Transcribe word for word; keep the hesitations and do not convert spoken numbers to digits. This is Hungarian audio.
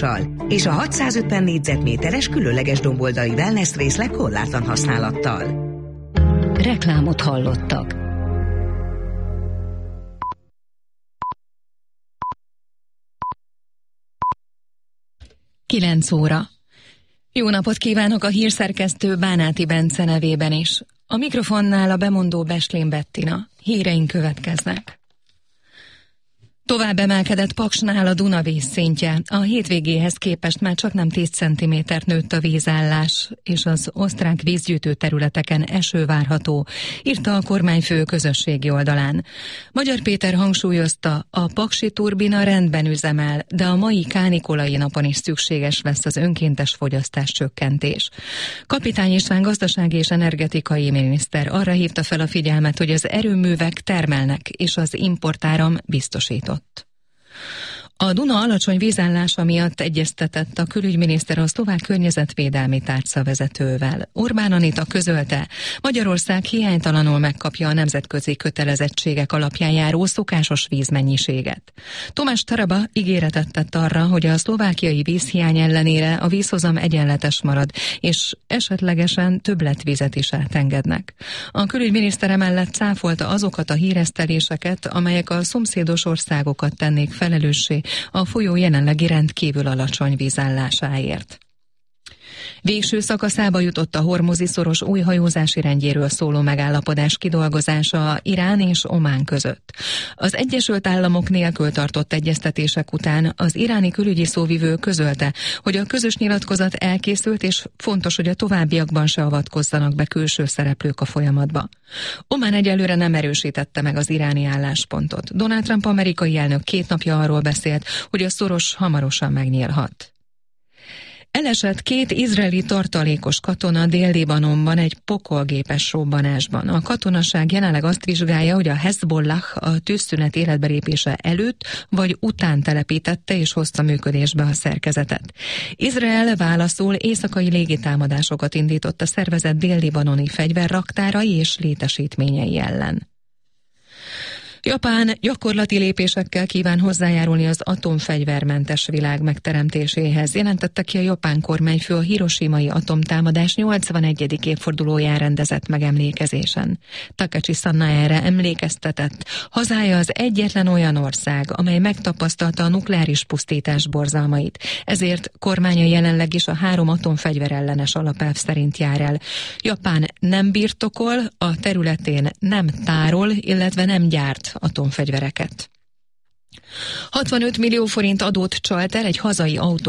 ellátással és a hatszázötven négyzetméteres különleges domboldai wellness részleg korlátlan használattal. Reklámot hallottak. kilenc óra. Jó napot kívánok a hírszerkesztő Bánáti Bence nevében is. A mikrofonnál a bemondó Beslén Bettina. Híreink következnek. Tovább emelkedett Paksnál a Duna vízszintje. A hétvégéhez képest már csak nem tíz centimétert nőtt a vízállás, és az osztrák vízgyűjtő területeken eső várható, írta a kormányfő közösségi oldalán. Magyar Péter hangsúlyozta, a paksi turbina rendben üzemel, de a mai kánikulai napon is szükséges lesz az önkéntes fogyasztás csökkentés. Kapitány István gazdasági és energetikai miniszter arra hívta fel a figyelmet, hogy az erőművek termelnek, és az importáram biztosított. A Duna alacsony vízállása miatt egyeztetett a külügyminiszter a szlovák környezetvédelmi tárca vezetővel. Orbán Anita közölte, Magyarország hiánytalanul megkapja a nemzetközi kötelezettségek alapján járó szokásos vízmennyiséget. Tomás Taraba ígéretet tett arra, hogy a szlovákiai vízhiány ellenére a vízhozam egyenletes marad, és esetlegesen többletvizet is átengednek. A külügyminiszter emellett cáfolta azokat a híreszteléseket, amelyek a szomszédos országokat tennék felelőssé a folyó jelenlegi rendkívül alacsony vízállásáért. Végső szakaszába jutott a hormuzi szoros új hajózási rendjéről szóló megállapodás kidolgozása Irán és Omán között. Az Egyesült Államok nélkül tartott egyeztetések után az iráni külügyi szóvivő közölte, hogy a közös nyilatkozat elkészült, és fontos, hogy a továbbiakban se avatkozzanak be külső szereplők a folyamatba. Omán egyelőre nem erősítette meg az iráni álláspontot. Donald Trump amerikai elnök két napja arról beszélt, hogy a szoros hamarosan megnyílhat. Elesett két izraeli tartalékos katona Dél-Libanonban egy pokolgépes robbanásban. A katonaság jelenleg azt vizsgálja, hogy a Hezbollah a tűzszünet életbelépése előtt vagy után telepítette és hozta működésbe a szerkezetet. Izrael válaszul éjszakai légitámadásokat indított a szervezet dél-libanoni fegyverraktárai és létesítményei ellen. Japán gyakorlati lépésekkel kíván hozzájárulni az atomfegyvermentes világ megteremtéséhez, jelentette ki a japán kormányfő a hiroshimai atomtámadás nyolcvanegyedik évfordulóján rendezett megemlékezésen. Takeshi Sanna erre emlékeztetett, hazája az egyetlen olyan ország, amely megtapasztalta a nukleáris pusztítás borzalmait, ezért kormánya jelenleg is a három atomfegyverellenes alapelv szerint jár el. Japán nem birtokol, a területén nem tárol, illetve nem gyárt atomfegyvereket. hatvanöt millió forint adót csalt el egy hazai autó